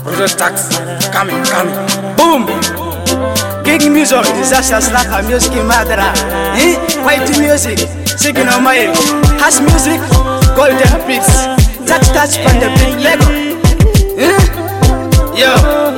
Project Tax, coming. Boom! Gig music, disaster slap music madra. White music, singing on my house music, golden beats, touch from the big Lego. Yo.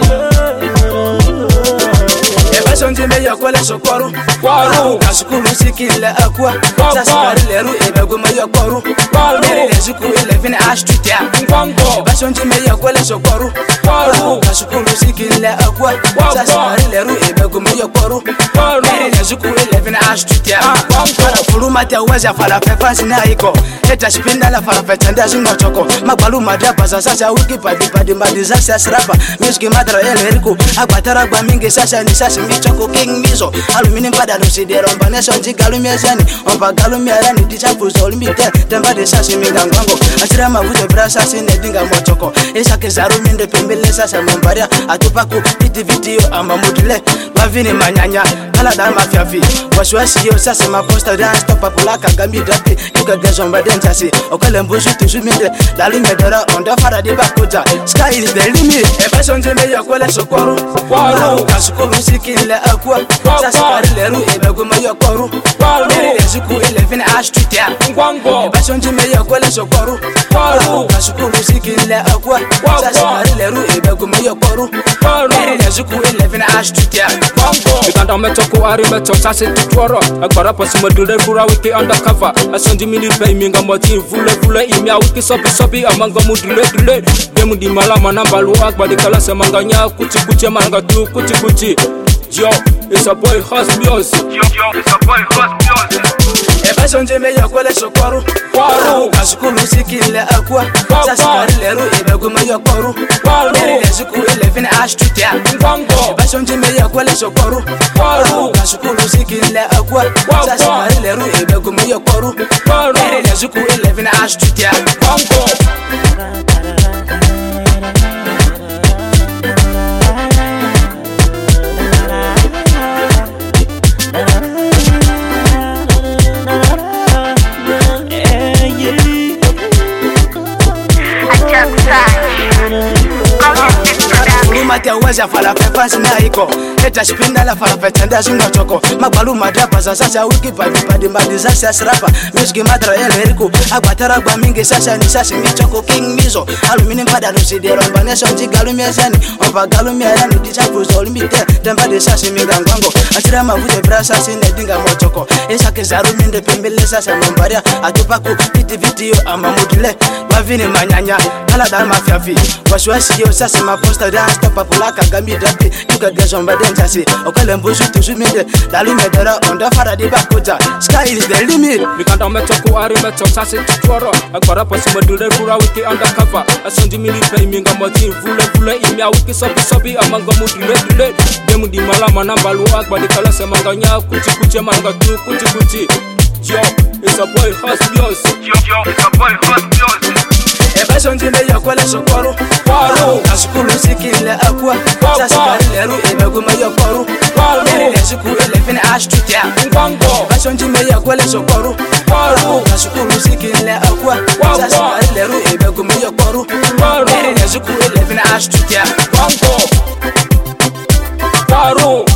Sonje me yakwala sokoru kwaru kasukulu sikile akwa saskari leru ebego me yakoru mere lezuku 11 ashtutia ngwango basonje me yakwala sokoru kwaru kasukulu sikile akwa saskari leru ebego me yakoru mere lezuku 11 ashtutia ngwango furuma ta waza fala fefa sinaiko eta spinda la fala fetanda zingotoko magbalu madaba sasa wiki padi madizasa srapa music madra eleriku abatara gba mingi sasa ni sasa choko king miso alumini pada no sidero mbaneso njigalumiezani omba galumiarani dichapuzo limite temba de sasi mingango atira mavuto brasa sine dinga mochoko esake zaruminde pembele sasa mombaria atupaku video amba mudule bavini manyanya kala da mafiafi waswasi yo sasa maposta dance stop kulaka gambi dapi yuka gazomba dentasi okale mbuzu tuzuminde dalumedora onda fara de bakuta sky is the limit ebasonje me yakola sokoro kwaro kasukuru sikile akwa saskari leru ebego me yakoru mere lezuku 11 ashtutia ngwango basonje me yakola sokoru kwaro kasukuru sikile akwa saskari leru ebego me yakoru mere lezuku 11 ashtutia ngwango ikanda metoko ari meto sase tutoro agbara pasimo dure kura wiki undercover asonji mini pay minga moti vule imya wiki sobi amanga mudule demu di malama nambalu agbadi kala semanganya kuchi manga tu kuchi yo it's a boy house music it's a boy house music ebasonje me yakwala sokoru kwaru kasukulu sikile akwa saskari leru ebego me yakoru mere lezuku 11 ashtutia ngwango ebasonje me yakwala sokoru kwaru kasukulu sikile akwa saskari leru ebego me yakoru mere lezuku 11 ashtutia ngwango Mata waza fala fefa sinaiko eta spinda la fala fetanda zingotoko magbalu madaba sasa wiki padi madizasa srapa music madra eleriku abatara gba mingi sasa ni sasa michoko king miso alumini pada no sidero mbaneso njigalumiezani omba galumiarani dichapuzo limite temba de sasa mingangwango atira mavuto brasa sine dinga mochoko esake zaruminde pembele sasa mombaria atupaku video amba mudule bavini manyanya kala da mafiafi waswasi yo sasa maposta dance stop kulaka gambi dapi yuka gazomba dentasi okale mbuzu tuzuminde dalumedora onda fara di bakuta sky is the limit mikanda metoko ari meto sase tutoro agbara pasimo dure kura wiki undercover asonji mini pay minga moti vule imya wiki sobi amanga mudule demu di malama nambalu agbadi kala semanganya kuchi manga tu kuchi yo it's a boy house music it's a boy house music ebasonje me yakwala sokoru kwaro kasukulu sikile akwa saskari leru ebego me yakoru mere lezuku 11 ashtutia ngwango basonje me yakwala sokoru kwaro kasukulu sikile akwa saskari leru ebego me yakoru mere lezuku 11 ashtutia ngwango kwaro